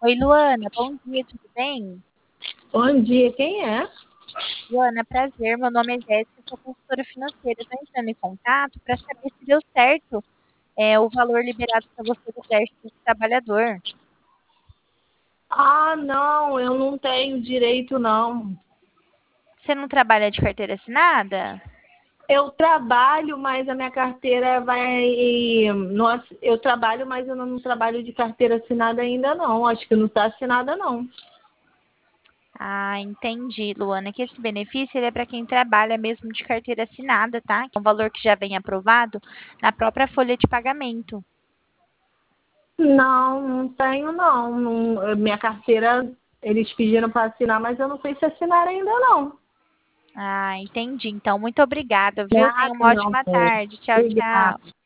Oi, Luana, bom dia, tudo bem? Bom dia, quem é? Luana, prazer, meu nome é Jéssica, sou consultora financeira. Estou entrando em contato para saber se deu certo o valor liberado para você do crédito do trabalhador. Ah, não, eu não tenho direito, não. Você não trabalha de carteira assinada? Eu trabalho, mas a minha carteira vai. Nossa, eu trabalho, mas eu não trabalho de carteira assinada ainda, não. Acho que não está assinada, não. Ah, entendi, Luana, que esse benefício ele é para quem trabalha mesmo de carteira assinada, tá? É um valor que já vem aprovado na própria folha de pagamento. Não, não tenho, não. Minha carteira, eles pediram para assinar, mas eu não sei se assinaram ainda, não. Ah, entendi. Então, muito obrigada, viu? Tenha Nada, uma não. ótima tarde. Tchau, Obrigada. tchau.